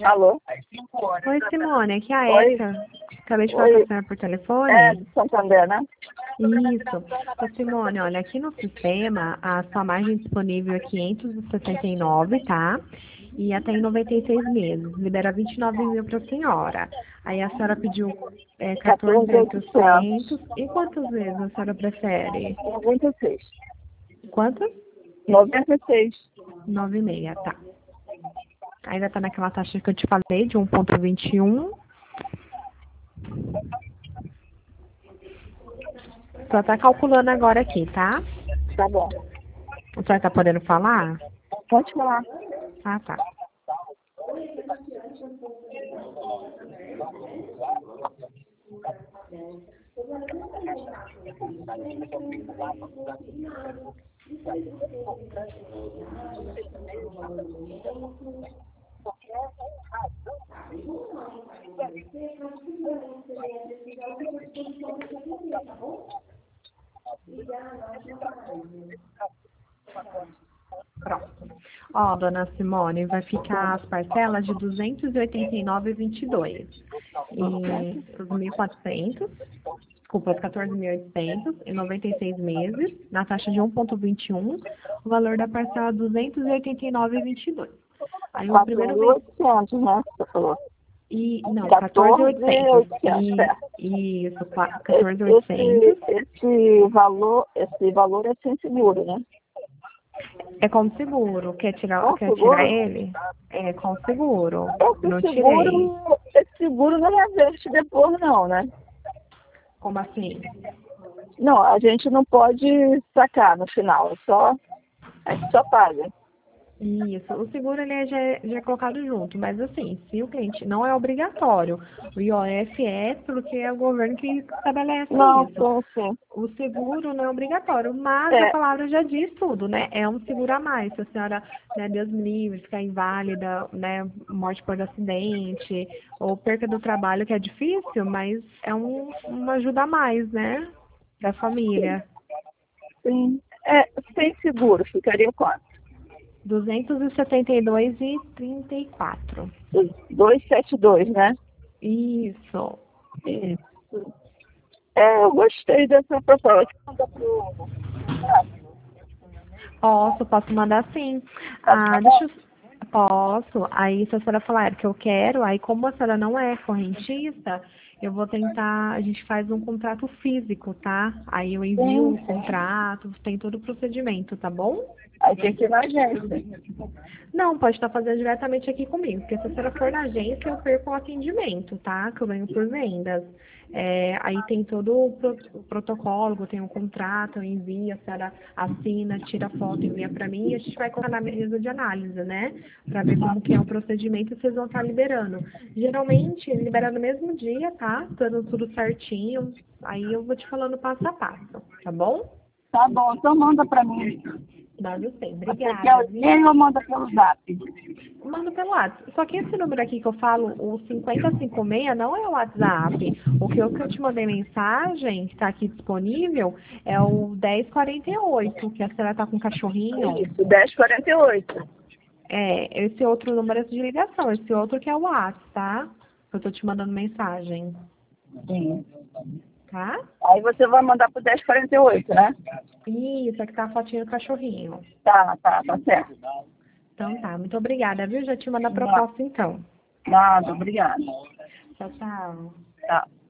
Alô? Oi, Simone, aqui é a Oi. Érica. Acabei de falar com a senhora por telefone. É, de Santander, né? Isso. Ô, Simone, olha, aqui no sistema, a sua margem disponível é 569, tá? E até em 96 meses. Libera 29 mil para a senhora. Aí a senhora pediu 14.800. E quantas vezes a senhora prefere? 96. Quantas? 96. 9,6, tá. Ainda tá naquela taxa que eu te falei, de 1,21. Só tá calculando agora aqui, tá? Tá bom. A senhora tá podendo falar? Pode falar. Ah, tá. Pronto. Ó, dona Simone, vai ficar as parcelas de 289,22. E os 1.400, desculpa, os 14.800 em 96 meses, na taxa de 1,21, o valor da parcela 289,22. Aí o primeiro mês... 4.800, né? Você falou. Não, 14.800, 14.800. certo. Isso, 14.800. Esse valor é sem seguro, né? É com seguro. Quer Com tirar seguro? ele? É com seguro. Não Esse tirei. seguro não reverte depois, não, né? Como assim? Não, a gente não pode sacar no final, a gente só paga. Isso. O seguro ele já é colocado junto, mas assim, se o cliente não é obrigatório, o IOF é porque é o governo que estabelece Não, isso. sim. O seguro não é obrigatório, mas a É, palavra já diz tudo, né? É um seguro a mais. Se a senhora, né, Deus me livre, ficar inválida, né, morte por acidente, ou perca do trabalho, que é difícil, mas é uma ajuda a mais, né? Da família. sim. É, sem seguro, ficaria quanto? 272,34. 272, né? Isso. Isso. É, eu gostei dessa proposta. Posso mandar sim. Pode Ah, mandar? deixa eu... Posso. Aí, se a senhora falar que eu quero, aí como a senhora não é correntista, eu vou tentar, a gente faz um contrato físico, tá? Aí eu envio Sim, o contrato, tem todo o procedimento, tá bom? aí tem que ir na agência. Não, pode estar fazendo diretamente aqui comigo, porque se a senhora for na agência, eu perco o atendimento, tá? Que eu ganho por vendas. Aí tem todo o protocolo, tem um contrato, eu envio, a senhora assina, tira foto, envia para mim e a gente vai colocar na mesa de análise, né? Para ver como que é o procedimento e vocês vão estar liberando. Geralmente, libera no mesmo dia, tá? Dando tudo certinho. Aí eu vou te falando passo a passo, tá bom? Tá bom, então manda pra mim. Mando sim. Você quer Obrigada, o viu? e-mail ou manda pelo zap? Mando pelo WhatsApp. Só que esse número aqui que eu falo, o 5056, não é o WhatsApp. O que eu te mandei mensagem, que está aqui disponível, é o 1048, que a senhora está com um cachorrinho. Isso, 1048. Esse outro número é de ligação. Esse outro que é o WhatsApp, tá? Eu tô te mandando mensagem, Sim. tá? Aí você vai mandar pro 1048, né? Isso, aqui tá a fotinha do cachorrinho. Tá certo. Então tá, muito obrigada, viu? Já te mando a Nada, proposta então. nada, obrigada. Tchau, tchau. Tá.